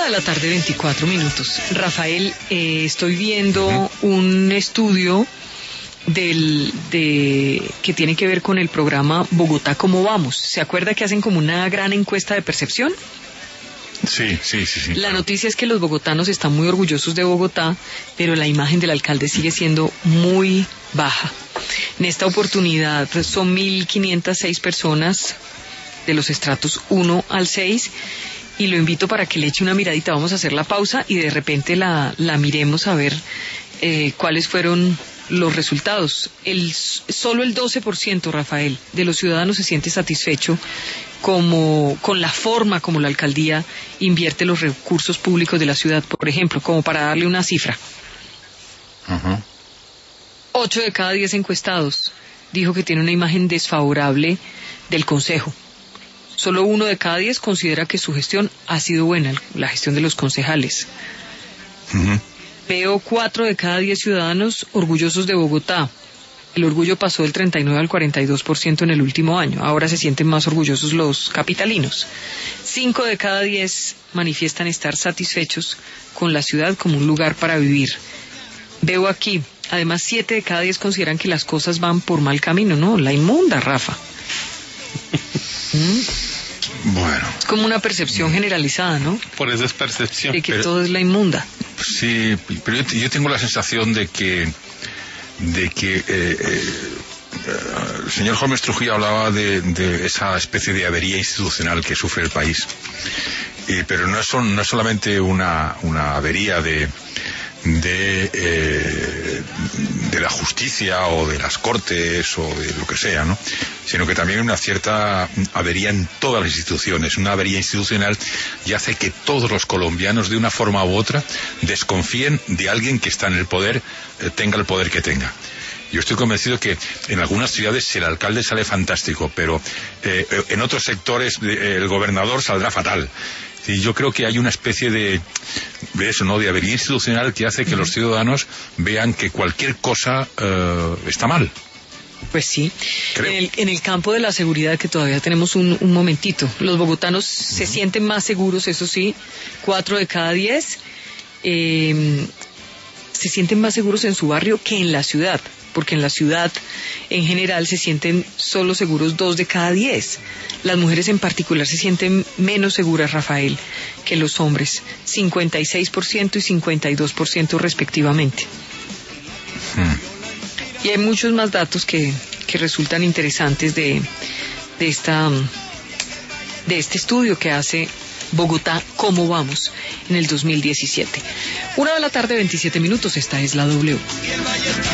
1:24 p.m. Rafael, estoy viendo un estudio que tiene que ver con el programa Bogotá, ¿cómo vamos? ¿Se acuerda que hacen como una gran encuesta de percepción? Sí. La noticia es que los bogotanos están muy orgullosos de Bogotá, pero la imagen del alcalde sigue siendo muy baja. En esta oportunidad son 1.506 personas de los estratos 1 al 6, y lo invito para que le eche una miradita. Vamos a hacer la pausa y de repente la miremos a ver cuáles fueron los resultados. Solo el 12%, Rafael, de los ciudadanos se siente satisfecho con la forma como la alcaldía invierte los recursos públicos de la ciudad, por ejemplo, como para darle una cifra. 8 de cada 10 encuestados dijo que tiene una imagen desfavorable del Consejo. Solo 1 de cada 10 considera que su gestión ha sido buena, la gestión de los concejales. Veo 4 de cada 10 ciudadanos orgullosos de Bogotá. El orgullo pasó del 39 al 42% en el último año. Ahora se sienten más orgullosos los capitalinos. 5 de cada 10 manifiestan estar satisfechos con la ciudad como un lugar para vivir. Veo aquí, además, 7 de cada 10 consideran que las cosas van por mal camino. No, la inmunda, Rafa. Bueno. Es como una percepción generalizada, ¿no? Por eso es percepción. De que todo es la inmunda. Sí, pero yo tengo la sensación de que el señor Gómez Trujillo hablaba de esa especie de avería institucional que sufre el país. Pero no es solamente una avería de la justicia o de las cortes o de lo que sea, ¿no? Sino que también una cierta avería en todas las instituciones, una avería institucional, y hace que todos los colombianos de una forma u otra desconfíen de alguien que está en el poder, tenga el poder que tenga. Yo estoy convencido que en algunas ciudades el alcalde sale fantástico, pero en otros sectores el gobernador saldrá fatal. Y yo creo que hay una especie de eso, ¿no?, de avería institucional que hace que los ciudadanos vean que cualquier cosa está mal. Pues sí. En el campo de la seguridad, que todavía tenemos un momentito, los bogotanos se sienten más seguros, eso sí. 4 de cada 10 se sienten más seguros en su barrio que en la ciudad, porque en la ciudad en general se sienten solo seguros 2 de cada 10. Las mujeres en particular se sienten menos seguras, Rafael, que los hombres, 56% y 52% respectivamente. Y hay muchos más datos que resultan interesantes de este estudio que hace Bogotá, ¿cómo vamos? En el 2017. 1:27 p.m, esta es la W.